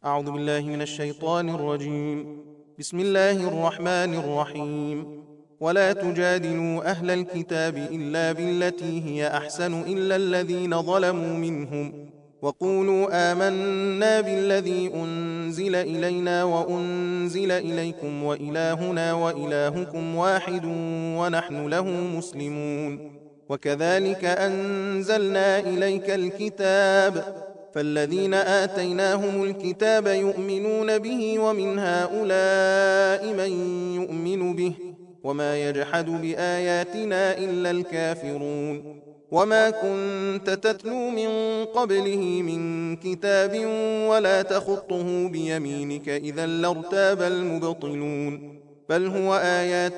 أعوذ بالله من الشيطان الرجيم. بسم الله الرحمن الرحيم. ولا تجادلوا أهل الكتاب إلا بالتي هي أحسن إلا الذين ظلموا منهم وقولوا آمنا بالذي أنزل إلينا وأنزل إليكم وإلهنا وإلهكم واحد ونحن له مسلمون. وكذلك أنزلنا إليك الكتاب فالذين آتيناهم الكتاب يؤمنون به ومن هؤلاء من يؤمن به وما يجحد بآياتنا إلا الكافرون. وما كنت تتلو من قبله من كتاب ولا تخطه بيمينك إذا لارتاب المبطلون. بل هو آيات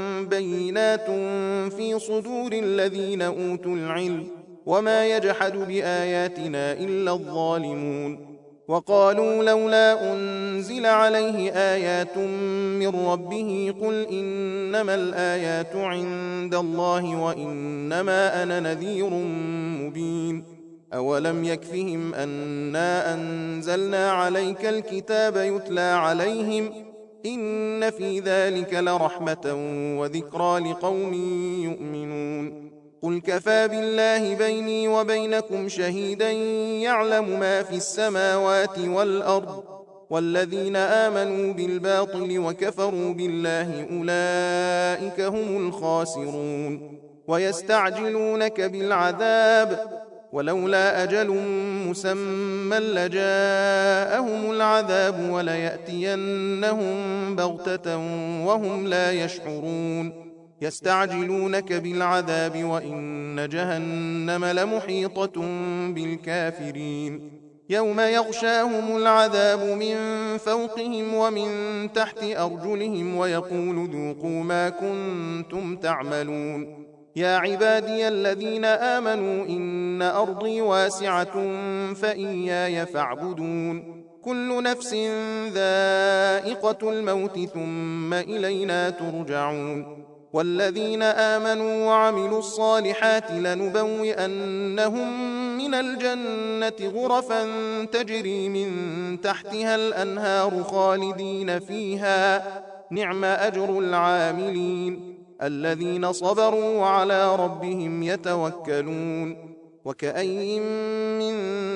بينات في صدور الذين أوتوا العلم وما يجحد بآياتنا إلا الظالمون. وقالوا لولا أنزل عليه آيات من ربه قل إنما الآيات عند الله وإنما أنا نذير مبين. أولم يكفهم أنا أنزلنا عليك الكتاب يتلى عليهم إن في ذلك لرحمة وذكرى لقوم يؤمنون. قل كفى بالله بيني وبينكم شهيدا يعلم ما في السماوات والأرض والذين آمنوا بالباطل وكفروا بالله أولئك هم الخاسرون. ويستعجلونك بالعذاب ولولا أجل مسمى لجاءهم العذاب وليأتينهم بغتة وهم لا يشعرون. يستعجلونك بالعذاب وإن جهنم لمحيطة بالكافرين. يوم يغشاهم العذاب من فوقهم ومن تحت أرجلهم ويقول ذوقوا ما كنتم تعملون. يا عبادي الذين آمنوا إن أرضي واسعة فإياي فاعبدون. كل نفس ذائقة الموت ثم إلينا ترجعون. والذين آمنوا وعملوا الصالحات لنبوئنهم من الجنة غرفا تجري من تحتها الأنهار خالدين فيها نعم أجر العاملين الذين صبروا وعلى ربهم يتوكلون. وكأين من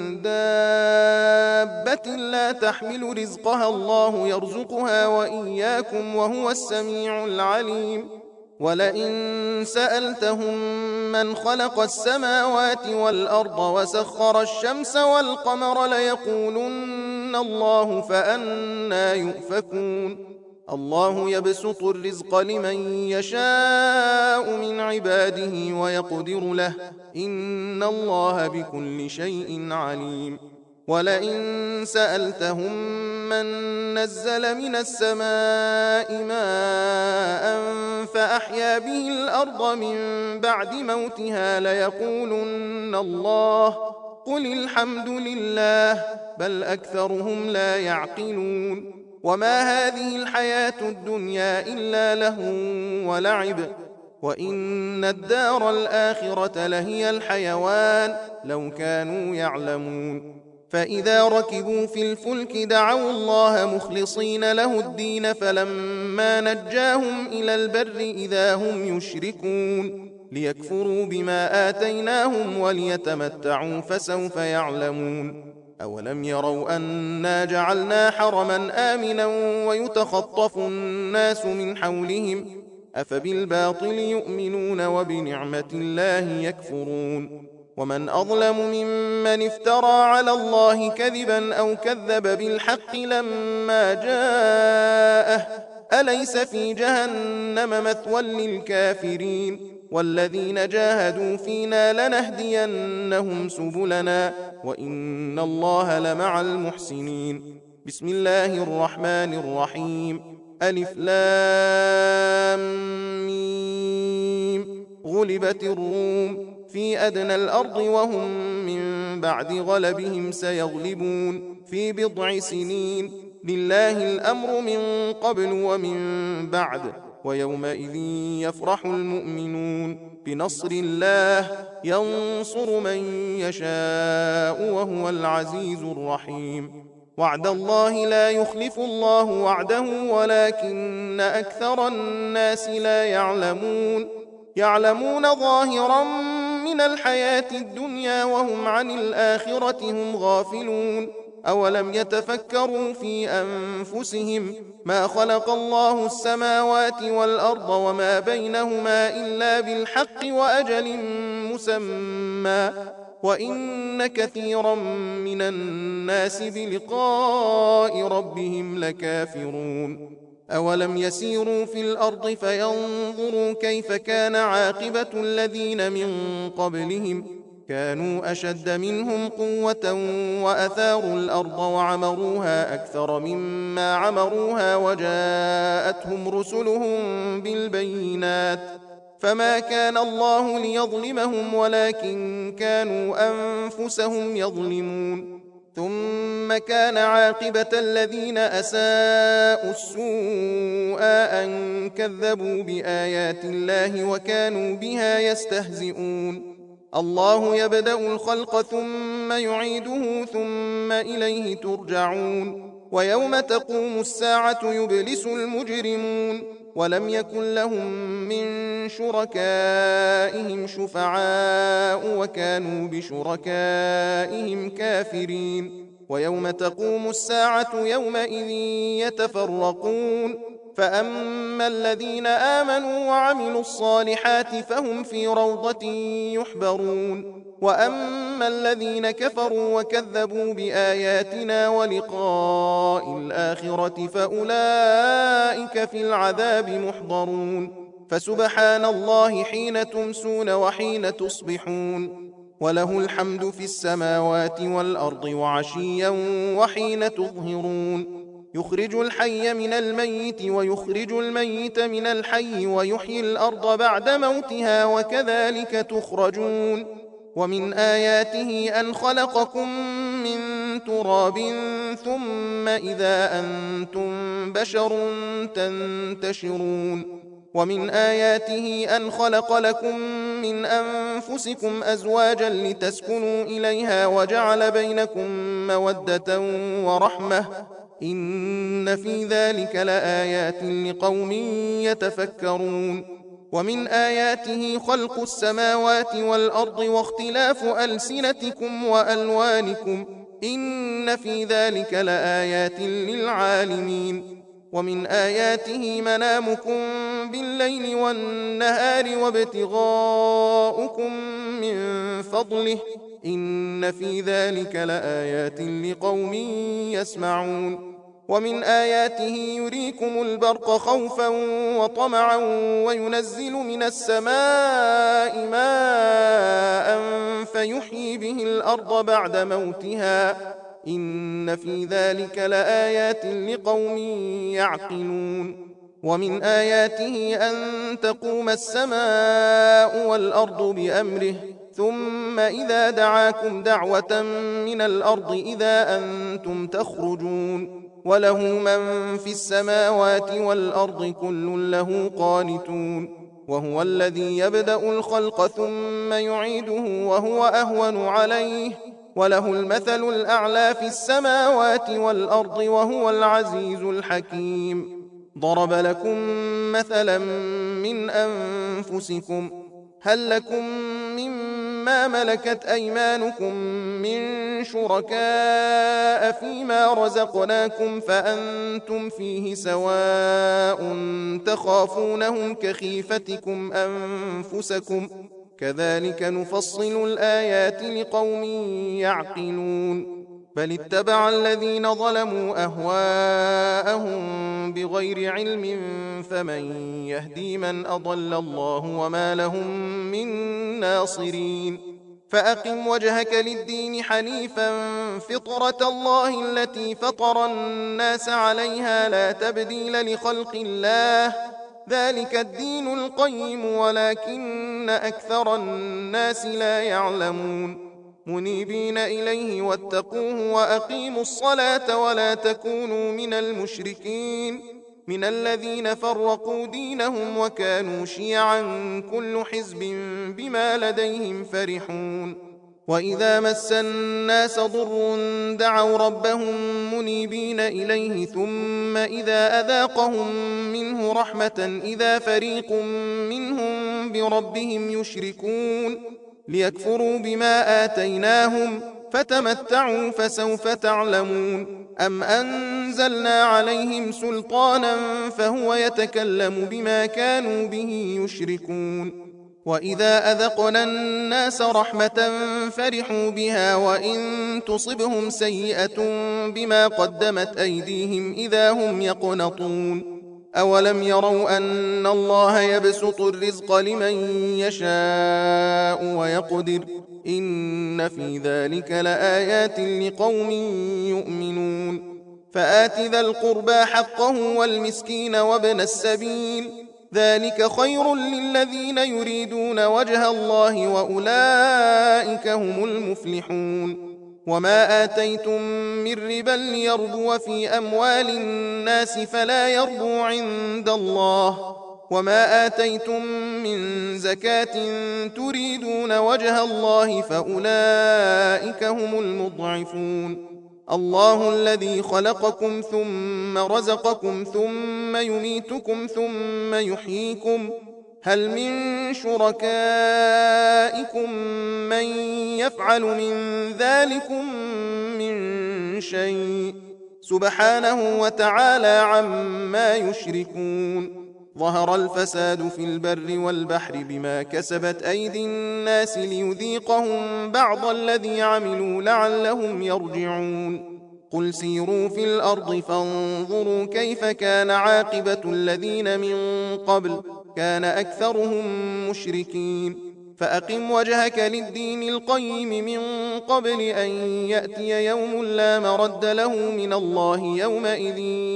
دابة لا تحمل رزقها الله يرزقها وإياكم وهو السميع العليم. ولئن سألتهم من خلق السماوات والأرض وسخر الشمس والقمر ليقولن الله فأنى يؤفكون. الله يبسط الرزق لمن يشاء من عباده ويقدر له إن الله بكل شيء عليم. ولئن سألتهم من نزل من السماء ماء فأحيا به الأرض من بعد موتها ليقولن الله قل الحمد لله بل أكثرهم لا يعقلون. وما هذه الحياة الدنيا إلا لهو ولعب وإن الدار الآخرة لهي الحيوان لو كانوا يعلمون. فإذا ركبوا في الفلك دعوا الله مخلصين له الدين فلما نجاهم إلى البر إذا هم يشركون ليكفروا بما آتيناهم وليتمتعوا فسوف يعلمون. أولم يروا أنا جعلنا حرما آمنا ويتخطف الناس من حولهم أفبالباطل يؤمنون وبنعمة الله يكفرون. ومن أظلم ممن افترى على الله كذبا أو كذب بالحق لما جاءه أليس في جهنم مثوى للكافرين. والذين جاهدوا فينا لنهدينهم سبلنا وإن الله لمع المحسنين. بسم الله الرحمن الرحيم. ألف لام ميم. غلبت الروم في أدنى الأرض وهم من بعد غلبهم سيغلبون في بضع سنين لله الأمر من قبل ومن بعد ويومئذ يفرح المؤمنون بنصر الله ينصر من يشاء وهو العزيز الرحيم. وعد الله لا يخلف الله وعده ولكن أكثر الناس لا يعلمون ظاهرا من الحياة الدنيا وهم عن الآخرة هم غافلون. أولم يتفكروا في أنفسهم ما خلق الله السماوات والأرض وما بينهما إلا بالحق وأجل مسمى وإن كثيرا من الناس بلقاء ربهم لكافرون. أولم يسيروا في الأرض فينظروا كيف كان عاقبة الذين من قبلهم كانوا أشد منهم قوة وأثاروا الأرض وعمروها أكثر مما عمروها وجاءتهم رسلهم بالبينات فما كان الله ليظلمهم ولكن كانوا أنفسهم يظلمون. ثم كان عاقبة الذين أساءوا السوء أن كذبوا بآيات الله وكانوا بها يستهزئون. الله يبدأ الخلق ثم يعيده ثم إليه ترجعون. ويوم تقوم الساعة يبلس المجرمون ولم يكن لهم من شركائهم شفعاء وكانوا بشركائهم كافرين. ويوم تقوم الساعة يومئذ يتفرقون فأما الذين آمنوا وعملوا الصالحات فهم في روضة يحبرون وأما الذين كفروا وكذبوا بآياتنا ولقاء الآخرة فأولئك في العذاب محضرون. فسبحان الله حين تمسون وحين تصبحون وله الحمد في السماوات والأرض وعشيا وحين تظهرون. يخرج الحي من الميت ويخرج الميت من الحي ويحيي الأرض بعد موتها وكذلك تخرجون. ومن آياته أن خلقكم من تراب ثم إذا أنتم بشر تنتشرون. ومن آياته أن خلق لكم من أنفسكم أزواجا لتسكنوا إليها وجعل بينكم مودة ورحمة إن في ذلك لآيات لقوم يتفكرون. ومن آياته خلق السماوات والأرض واختلاف ألسنتكم وألوانكم إن في ذلك لآيات للعالمين. ومن آياته منامكم بالليل والنهار وابتغاؤكم من فضله إن في ذلك لآيات لقوم يسمعون. ومن آياته يريكم البرق خوفا وطمعا وينزل من السماء ماء فيحيي به الأرض بعد موتها إن في ذلك لآيات لقوم يعقلون. ومن آياته أن تقوم السماء والأرض بأمره ثم إذا دعاكم دعوة من الأرض إذا أنتم تخرجون. وله من في السماوات والأرض كل له قانتون. وهو الذي يبدأ الخلق ثم يعيده وهو أهون عليه وله المثل الأعلى في السماوات والأرض وهو العزيز الحكيم. ضرب لكم مثلا من أنفسكم هل لكم مما ملكت أيمانكم من شركاء فيما رزقناكم فأنتم فيه سواء تخافونهم كخيفتكم أنفسكم كذلك نفصل الآيات لقوم يعقلون. بل اتبع الذين ظلموا أهواءهم بغير علم فمن يهدي من أضل الله وما لهم من ناصرين. فأقم وجهك للدين حنيفا فطرة الله التي فطر الناس عليها لا تبديل لخلق الله ذلك الدين القيم ولكن أكثر الناس لا يعلمون. منيبين إليه واتقوه وأقيموا الصلاة ولا تكونوا من المشركين من الذين فرقوا دينهم وكانوا شيعا كل حزب بما لديهم فرحون. وإذا مس الناس ضر دعوا ربهم منيبين إليه ثم إذا أذاقهم منه رحمة إذا فريق منهم بربهم يشركون ليكفروا بما آتيناهم فتمتعوا فسوف تعلمون أم أنزلنا عليهم سلطانا فهو يتكلم بما كانوا به يشركون وإذا أذقنا الناس رحمة فرحوا بها وإن تصبهم سيئة بما قدمت أيديهم إذا هم يقنطون أولم يروا أن الله يبسط الرزق لمن يشاء ويقدر إن في ذلك لآيات لقوم يؤمنون فآت ذا القربى حقه والمسكين وابن السبيل ذلك خير للذين يريدون وجه الله وأولئك هم المفلحون وما آتيتم من ربا ليربو في أموال الناس فلا يربو عند الله وما آتيتم من زكاة تريدون وجه الله فأولئك هم المضعفون الله الذي خلقكم ثم رزقكم ثم يميتكم ثم يحييكم هل من شركائكم من يفعل من ذلكم من شيء سبحانه وتعالى عما يشركون ظهر الفساد في البر والبحر بما كسبت أيدي الناس ليذيقهم بعض الذي عملوا لعلهم يرجعون قل سيروا في الأرض فانظروا كيف كان عاقبة الذين من قبل كان أكثرهم مشركين فأقم وجهك للدين القيم من قبل أن يأتي يوم لا مرد له من الله يومئذ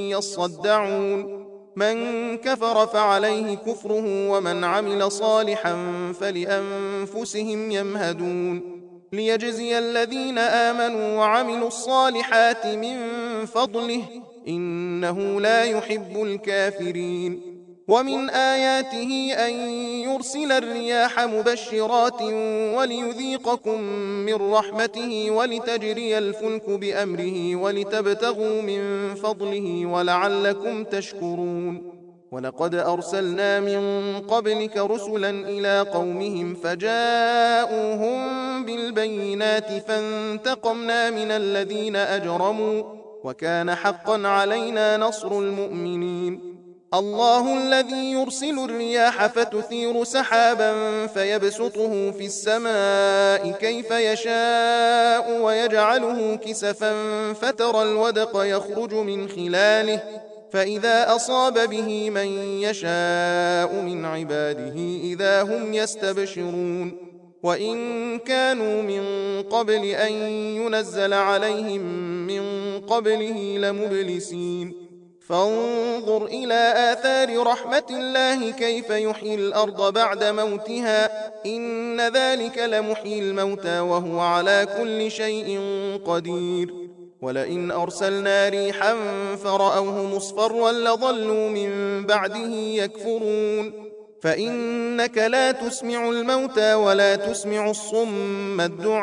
يصدعون من كفر فعليه كفره ومن عمل صالحا فلأنفسهم يمهدون ليجزي الذين آمنوا وعملوا الصالحات من فضله إنه لا يحب الكافرين ومن آياته أن يرسل الرياح مبشرات وليذيقكم من رحمته ولتجري الفلك بأمره ولتبتغوا من فضله ولعلكم تشكرون ولقد أرسلنا من قبلك رسلا إلى قومهم فجاءوهم بالبينات فانتقمنا من الذين أجرموا وكان حقا علينا نصر المؤمنين الله الذي يرسل الرياح فتثير سحابا فيبسطه في السماء كيف يشاء ويجعله كسفا فترى الودق يخرج من خلاله فإذا أصاب به من يشاء من عباده إذا هم يستبشرون وإن كانوا من قبل أن ينزل عليهم من قبله لمبلسين فانظر إلى آثار رحمة الله كيف يحيي الأرض بعد موتها إن ذلك لمحيي الموتى وهو على كل شيء قدير ولئن أرسلنا ريحا فرأوه مصفرا لظلوا من بعده يكفرون فإنك لا تسمع الموتى ولا تسمع الصم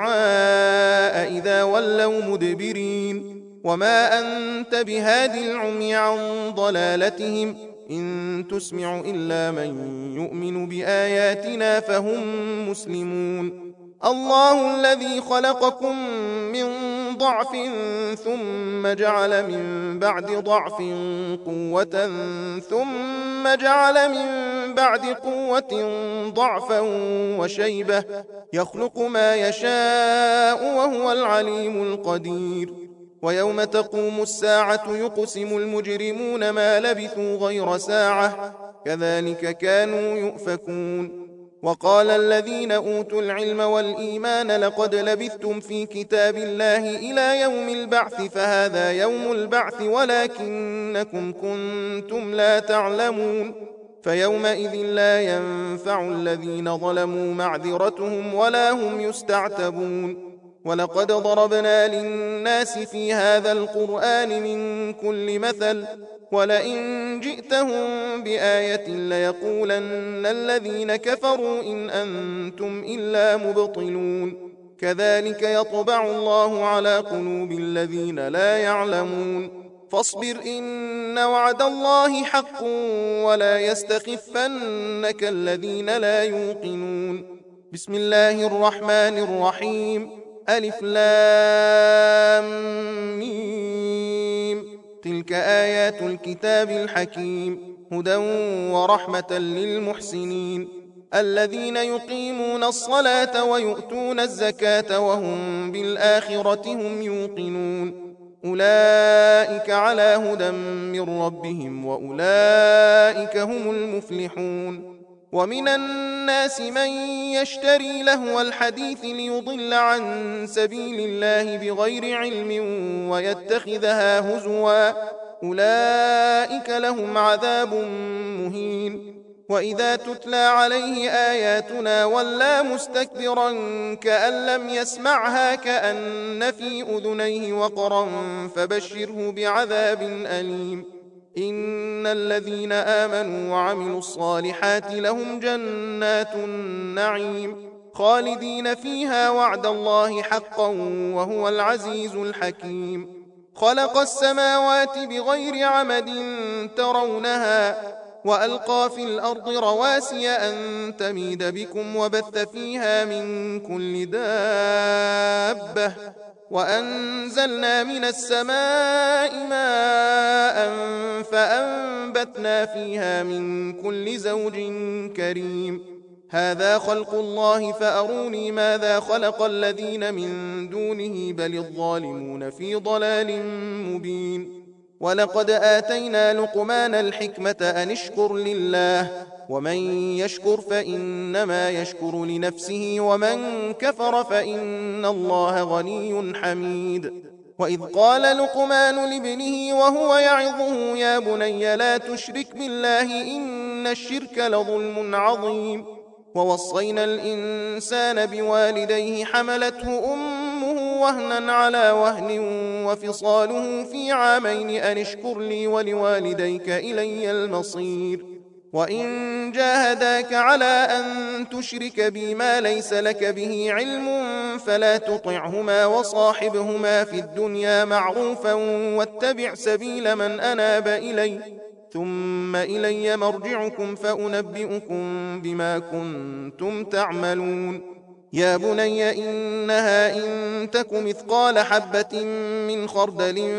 الدعاء إذا ولوا مدبرين وما أنت بهاد العمي عن ضلالتهم إن تسمع إلا من يؤمن بآياتنا فهم مسلمون الله الذي خلقكم من ضعف ثم جعل من بعد ضعف قوة ثم جعل من بعد قوة ضعفا وشيبة يخلق ما يشاء وهو العليم القدير ويوم تقوم الساعة يقسم المجرمون ما لبثوا غير ساعة كذلك كانوا يؤفكون وقال الذين أوتوا العلم والإيمان لقد لبثتم في كتاب الله إلى يوم البعث فهذا يوم البعث ولكنكم كنتم لا تعلمون فيومئذ لا ينفع الذين ظلموا معذرتهم ولا هم يستعتبون ولقد ضربنا للناس في هذا القرآن من كل مثل ولئن جئتهم بآية ليقولن الذين كفروا إن أنتم إلا مبطلون كذلك يطبع الله على قلوب الذين لا يعلمون فاصبر إن وعد الله حق ولا يستخفنك الذين لا يوقنون بسم الله الرحمن الرحيم ألف لام ميم تلك آيات الكتاب الحكيم هدى ورحمة للمحسنين الذين يقيمون الصلاة ويؤتون الزكاة وهم بالآخرة هم يوقنون أولئك على هدى من ربهم وأولئك هم المفلحون ومن الناس من يشتري لهو الحديث ليضل عن سبيل الله بغير علم ويتخذها هزوا أولئك لهم عذاب مهين وإذا تتلى عليه آياتنا ولى مستكبرا كأن لم يسمعها كأن في أذنيه وقرا فبشره بعذاب أليم إن الذين آمنوا وعملوا الصالحات لهم جنات النعيم خالدين فيها وعد الله حقا وهو العزيز الحكيم خلق السماوات بغير عمد ترونها وألقى في الأرض رواسي أن تميد بكم وبث فيها من كل دابة وأنزلنا من السماء ماء فأنبتنا فيها من كل زوج كريم هذا خلق الله فأروني ماذا خلق الذين من دونه بل الظالمون في ضلال مبين ولقد آتينا لقمان الحكمة أن اشكر لله ومن يشكر فإنما يشكر لنفسه ومن كفر فإن الله غني حميد وإذ قال لقمان لابنه وهو يعظه يا بني لا تشرك بالله إن الشرك لظلم عظيم ووصينا الإنسان بوالديه حملته أمه وهنا على وهن وفصاله في عامين أن اشكر لي ولوالديك إلي المصير وإن جاهداك على أن تشرك بي ما ليس لك به علم فلا تطعهما وصاحبهما في الدنيا معروفا واتبع سبيل من أناب إلي ثم إلي مرجعكم فأنبئكم بما كنتم تعملون يا بني إنها إن تك مثقال حبة من خردل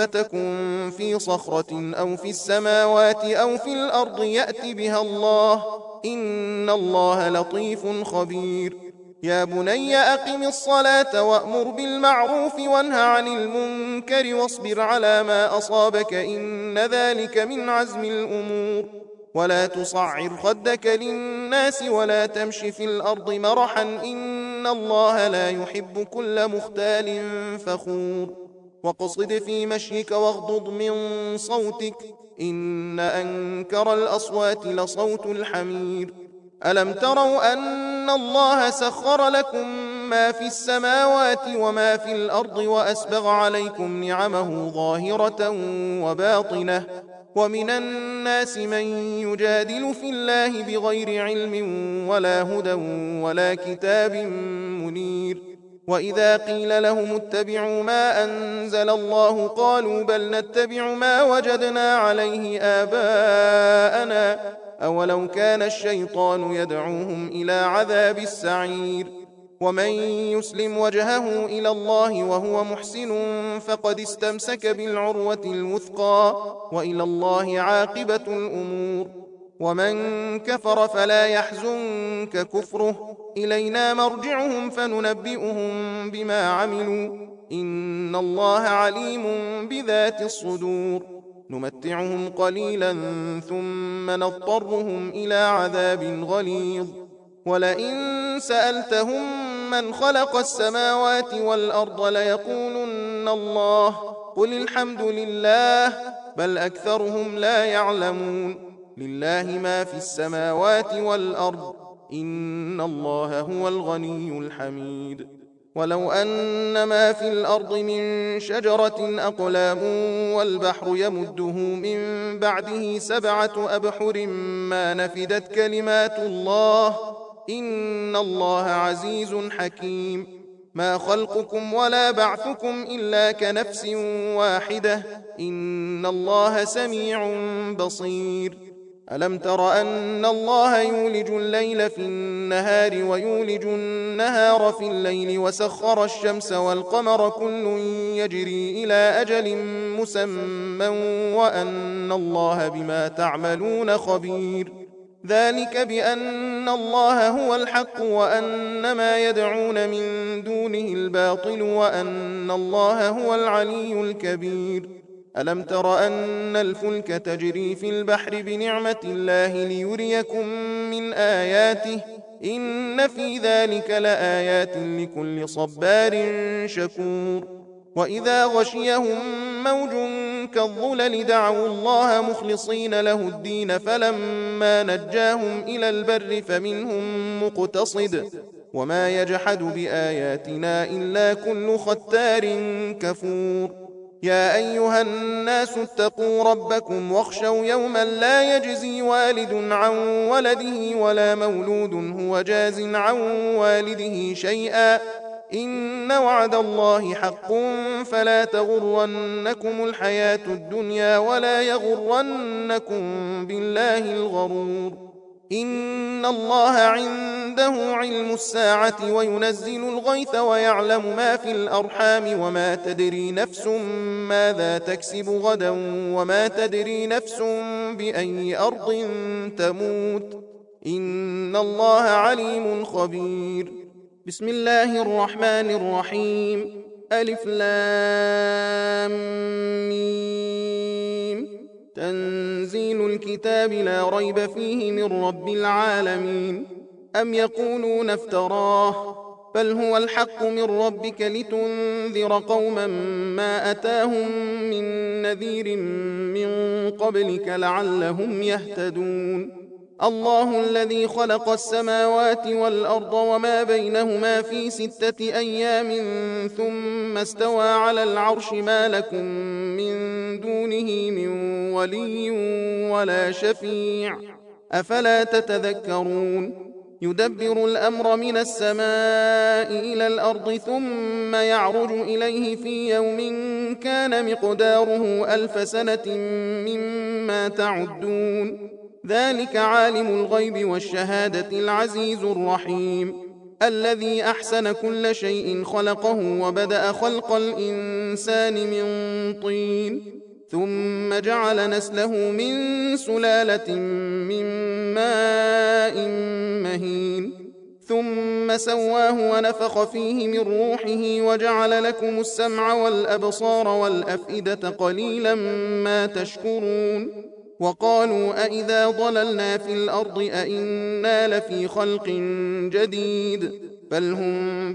فتكن في صخرة أو في السماوات أو في الأرض يأت بها الله إن الله لطيف خبير يا بني أقم الصلاة وأمر بالمعروف وانه عن المنكر واصبر على ما أصابك إن ذلك من عزم الأمور ولا تصعر خدك للناس ولا تمش في الأرض مرحا إن الله لا يحب كل مختال فخور واقصد في مشيك واغضض من صوتك إن أنكر الأصوات لصوت الحمير ألم تروا أن الله سخر لكم ما في السماوات وما في الأرض وأسبغ عليكم نعمه ظاهرة وباطنة ومن الناس من يجادل في الله بغير علم ولا هدى ولا كتاب منير وإذا قيل لهم اتبعوا ما أنزل الله قالوا بل نتبع ما وجدنا عليه آباءنا أولو كان الشيطان يدعوهم إلى عذاب السعير ومن يسلم وجهه إلى الله وهو محسن فقد استمسك بالعروة الوثقى وإلى الله عاقبة الأمور ومن كفر فلا يحزنك كفره إلينا مرجعهم فننبئهم بما عملوا إن الله عليم بذات الصدور نمتعهم قليلا ثم نضطرهم إلى عذاب غليظ ولئن سألتهم من خلق السماوات والأرض ليقولن الله قل الحمد لله بل أكثرهم لا يعلمون لله ما في السماوات والأرض إن الله هو الغني الحميد ولو أن ما في الأرض من شجرة أقلام والبحر يمده من بعده 7 أبحر ما نفدت كلمات الله إن الله عزيز حكيم ما خلقكم ولا بعثكم إلا كنفس واحدة إن الله سميع بصير ألم تر أن الله يولج الليل في النهار ويولج النهار في الليل وسخر الشمس والقمر كل يجري إلى أجل مسمى وأن الله بما تعملون خبير ذلك بأن الله هو الحق وأن ما يدعون من دونه الباطل وأن الله هو العلي الكبير ألم تر أن الفلك تجري في البحر بنعمة الله ليريكم من آياته إن في ذلك لآيات لكل صبار شكور وإذا غشيهم موج كالظلل دعوا الله مخلصين له الدين فلما نجاهم إلى البر فمنهم مقتصد وما يجحد بآياتنا إلا كل ختار كفور يا أيها الناس اتقوا ربكم واخشوا يوما لا يجزي والد عن ولده ولا مولود هو جاز عن والده شيئا إن وعد الله حق فلا تغرنكم الحياة الدنيا ولا يغرنكم بالله الغرور إن الله عنده علم الساعة وينزل الغيث ويعلم ما في الأرحام وما تدري نفس ماذا تكسب غدا وما تدري نفس بأي أرض تموت إن الله عليم خبير بسم الله الرحمن الرحيم ألف لام ميم تنزيل الكتاب لا ريب فيه من رب العالمين أم يقولون افتراه بل هو الحق من ربك لتنذر قوما ما أتاهم من نذير من قبلك لعلهم يهتدون الله الذي خلق السماوات والأرض وما بينهما في 6 أيام ثم استوى على العرش ما لكم من دونه من ولي ولا شفيع أفلا تتذكرون يدبر الأمر من السماء إلى الأرض ثم يعرج إليه في يوم كان مقداره 1000 سنة مما تعدون ذلك عالم الغيب والشهادة العزيز الرحيم الذي أحسن كل شيء خلقه وبدأ خلق الإنسان من طين ثم جعل نسله من سلالة من ماء مهين ثم سواه ونفخ فيه من روحه وجعل لكم السمع والأبصار والأفئدة قليلا ما تشكرون وقالوا أئذا ضللنا في الأرض أئنا لفي خلق جديد بل هم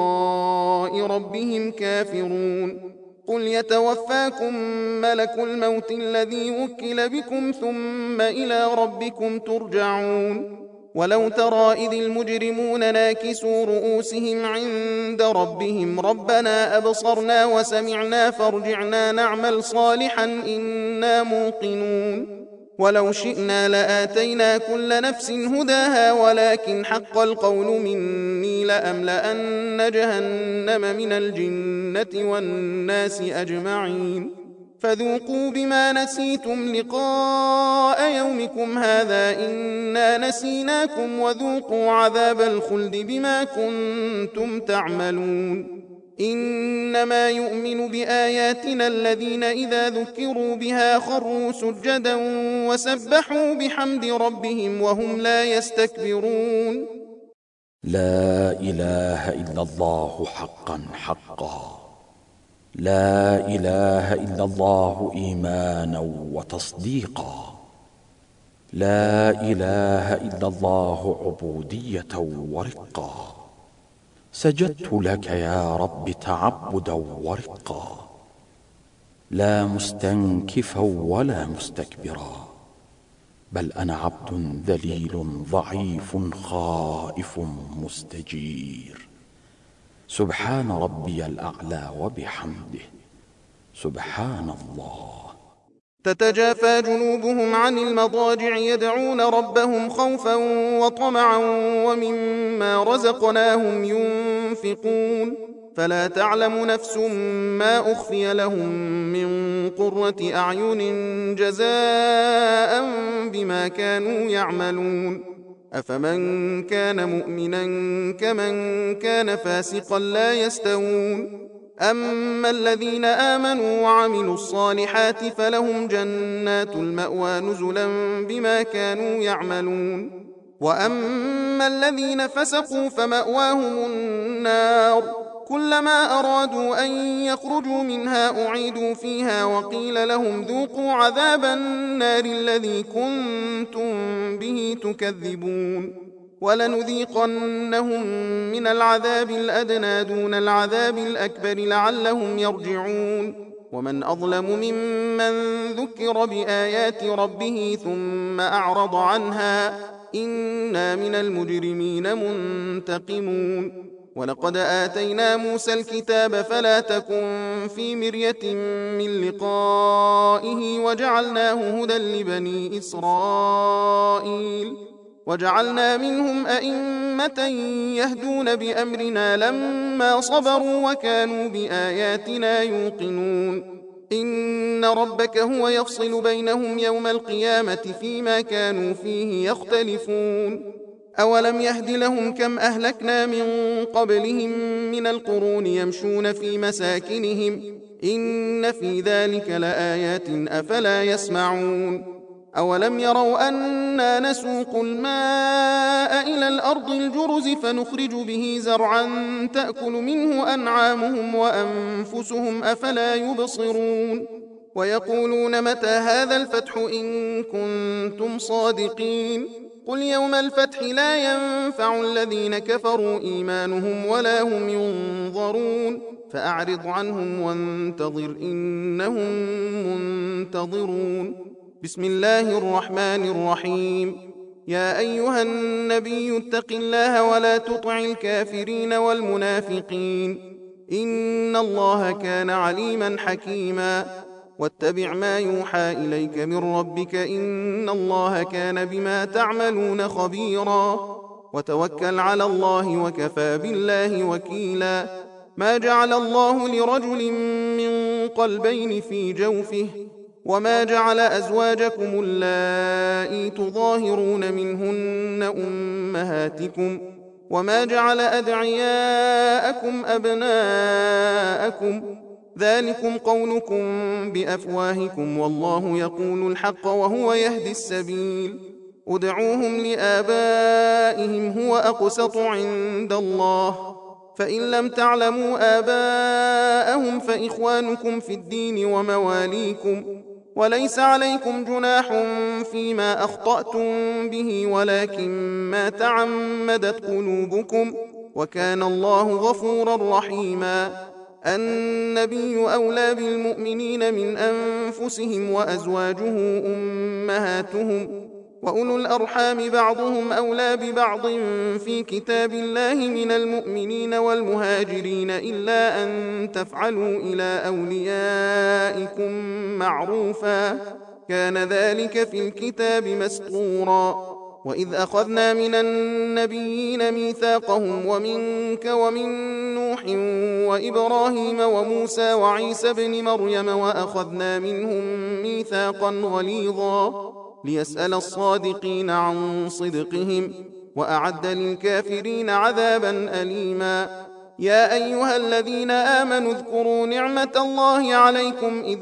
بلقاء ربهم كافرون قل يتوفاكم ملك الموت الذي وكل بكم ثم إلى ربكم ترجعون ولو ترى إذ المجرمون ناكسوا رؤوسهم عند ربهم ربنا أبصرنا وسمعنا فارجعنا نعمل صالحا إنا موقنون ولو شئنا لآتينا كل نفس هداها ولكن حق القول مني لأملأن جهنم من الجنة والناس أجمعين فذوقوا بما نسيتم لقاء يومكم هذا إنا نسيناكم وذوقوا عذاب الخلد بما كنتم تعملون إنما يؤمن بآياتنا الذين إذا ذكروا بها خروا سجدا وسبحوا بحمد ربهم وهم لا يستكبرون لا إله إلا الله حقا حقا لا إله إلا الله إيمانا وتصديقا لا إله إلا الله عبودية ورقا سجدت لك يا رب تعبدا ورقا لا مستنكفا ولا مستكبرا بل أنا عبد ذليل ضعيف خائف مستجير سبحان ربي الأعلى وبحمده سبحان الله تتجافى جنوبهم عن المضاجع يدعون ربهم خوفا وطمعا ومما رزقناهم ينفقون فلا تعلم نفس ما أخفي لهم من قرة أعين جزاء بما كانوا يعملون أفمن كان مؤمنا كمن كان فاسقا لا يستوون أما الذين آمنوا وعملوا الصالحات فلهم جنات المأوى نزلا بما كانوا يعملون وأما الذين فسقوا فمأواهم النار كلما أرادوا أن يخرجوا منها أعيدوا فيها وقيل لهم ذوقوا عذاب النار الذي كنتم به تكذبون ولنذيقنهم من العذاب الأدنى دون العذاب الأكبر لعلهم يرجعون ومن أظلم ممن ذكر بآيات ربه ثم أعرض عنها إنا من المجرمين منتقمون ولقد آتينا موسى الكتاب فلا تكن في مرية من لقائه وجعلناه هدى لبني إسرائيل وجعلنا منهم أئمة يهدون بأمرنا لما صبروا وكانوا بآياتنا يوقنون إن ربك هو يفصل بينهم يوم القيامة فيما كانوا فيه يختلفون أولم يهد لهم كم أهلكنا من قبلهم من القرون يمشون في مساكنهم إن في ذلك لآيات أفلا يسمعون أولم يروا أنا نسوق الماء إلى الأرض الجرز فنخرج به زرعا تأكل منه أنعامهم وأنفسهم أفلا يبصرون ويقولون متى هذا الفتح إن كنتم صادقين قل يوم الفتح لا ينفع الذين كفروا إيمانهم ولا هم ينظرون فأعرض عنهم وانتظر إنهم منتظرون بسم الله الرحمن الرحيم يا أيها النبي اتق الله ولا تطع الكافرين والمنافقين إن الله كان عليما حكيما واتبع ما يوحى إليك من ربك إن الله كان بما تعملون خبيرا وتوكل على الله وكفى بالله وكيلا ما جعل الله لرجل من قلبين في جوفه وما جعل أزواجكم اللائي تظاهرون منهن أمهاتكم وما جعل أدعياءكم أبناءكم ذلكم قولكم بأفواهكم والله يقول الحق وهو يهدي السبيل ادعوهم لآبائهم هو أقسط عند الله فإن لم تعلموا آباءهم فإخوانكم في الدين ومواليكم وليس عليكم جناح فيما أخطأتم به ولكن ما تعمدت قلوبكم وكان الله غفورا رحيما النبي أولى بالمؤمنين من أنفسهم وأزواجه أمهاتهم وأولو الأرحام بعضهم أولى ببعض في كتاب الله من المؤمنين والمهاجرين إلا أن تفعلوا إلى أوليائكم معروفا كان ذلك في الكتاب مسطورا وإذ أخذنا من النبيين ميثاقهم ومنك ومن نوح وإبراهيم وموسى وعيسى بن مريم وأخذنا منهم ميثاقا غليظا ليسأل الصادقين عن صدقهم وأعد للكافرين عذابا أليما يا أيها الذين آمنوا اذكروا نعمة الله عليكم إذ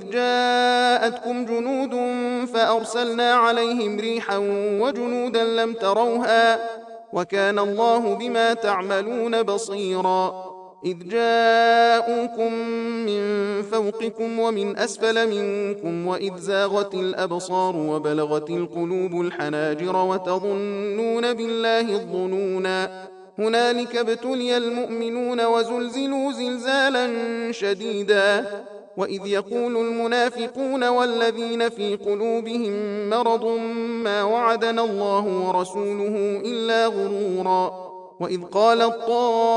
جاءتكم جنود فأرسلنا عليهم ريحا وجنودا لم تروها وكان الله بما تعملون بصيرا إذ جاءوكم من فوقكم ومن أسفل منكم وإذ زاغت الأبصار وبلغت القلوب الحناجر وتظنون بالله الظنونا هنالك ابتلي المؤمنون وزلزلوا زلزالا شديدا وإذ يقول المنافقون والذين في قلوبهم مرض ما وعدنا الله ورسوله إلا غرورا وإذ قالت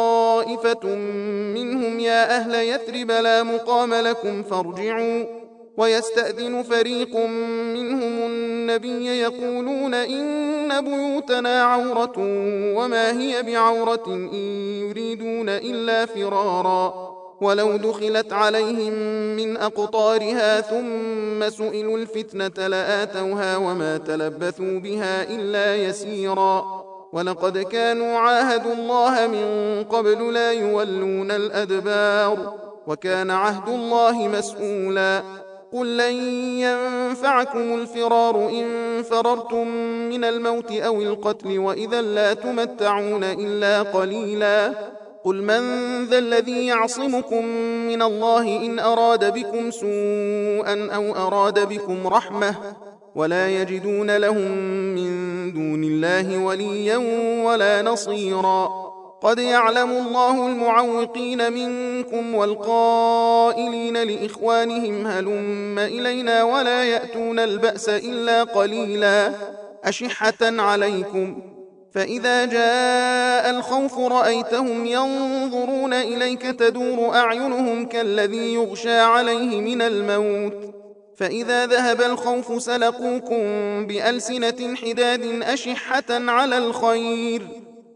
طائفة منهم يا أهل يثرب لا مقام لكم فارجعوا ويستأذن فريق منهم النبي يقولون إن بيوتنا عورة وما هي بعورة إن يريدون إلا فرارا ولو دخلت عليهم من أقطارها ثم سئلوا الفتنة لآتوها وما تلبثوا بها إلا يسيرا ولقد كانوا عاهدوا الله من قبل لا يولون الأدبار وكان عهد الله مسؤولا قل لن ينفعكم الفرار إن فررتم من الموت أو القتل وإذا لا تمتعون إلا قليلا قل من ذا الذي يعصمكم من الله إن أراد بكم سوءا أو أراد بكم رحمة ولا يجدون لهم من دون الله وليا ولا نصيرا قد يعلم الله المعوقين منكم والقائلين لإخوانهم هلم إلينا ولا يأتون البأس إلا قليلا أشحة عليكم فإذا جاء الخوف رأيتهم ينظرون إليك تدور أعينهم كالذي يغشى عليه من الموت فإذا ذهب الخوف سلقوكم بألسنة حداد أشحة على الخير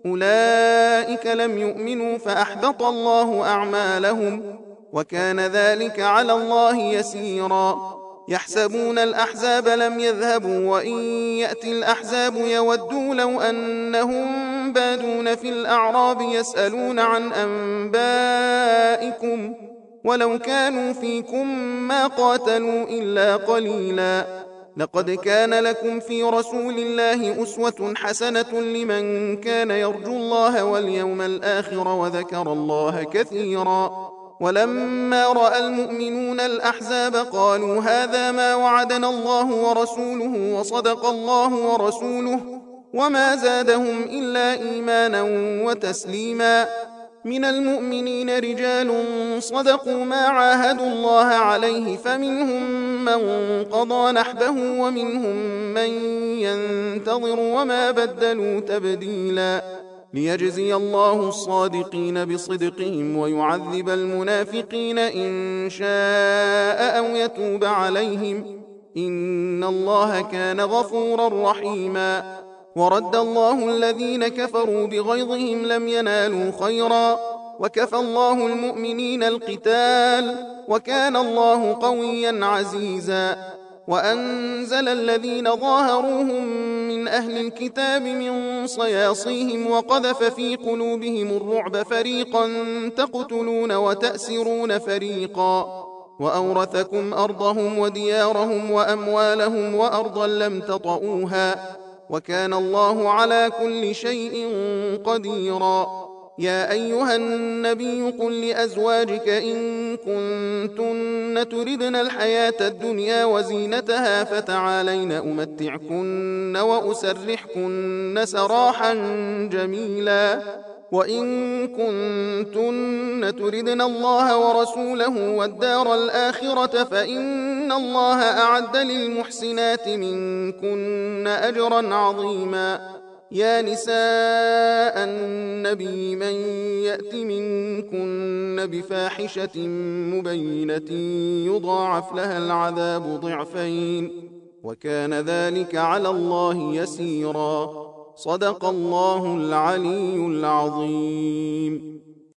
أولئك لم يؤمنوا فأحبط الله أعمالهم وكان ذلك على الله يسيرا يحسبون الأحزاب لم يذهبوا وإن يأتي الأحزاب يودوا لو أنهم بادون في الأعراب يسألون عن أنبائكم ولو كانوا فيكم ما قاتلوا إلا قليلا لقد كان لكم في رسول الله أسوة حسنة لمن كان يرجو الله واليوم الآخر وذكر الله كثيرا ولما رأى المؤمنون الأحزاب قالوا هذا ما وعدنا الله ورسوله وصدق الله ورسوله وما زادهم إلا إيمانا وتسليما من المؤمنين رجال صدقوا ما عاهدوا الله عليه فمنهم من قضى نحبه ومنهم من ينتظر وما بدلوا تبديلا ليجزي الله الصادقين بصدقهم ويعذب المنافقين إن شاء أو يتوب عليهم إن الله كان غفورا رحيما ورد الله الذين كفروا بغيظهم لم ينالوا خيرا وكفى الله المؤمنين القتال وكان الله قويا عزيزا وأنزل الذين ظاهروهم من أهل الكتاب من صياصيهم وقذف في قلوبهم الرعب فريقا تقتلون وتأسرون فريقا وأورثكم أرضهم وديارهم وأموالهم وأرضا لم تطئوها وكان الله على كل شيء قديرا يا أيها النبي قل لأزواجك إن كنتن تردن الحياة الدنيا وزينتها فتعالين أمتعكن وأسرحكن سراحا جميلا وإن كنتن تردن الله ورسوله والدار الآخرة فإن الله أعد للمحسنات منكن أجرا عظيما يا نساء النبي من يأت منكن بفاحشة مبينة يضاعف لها العذاب ضعفين وكان ذلك على الله يسيرا صدق الله العلي العظيم.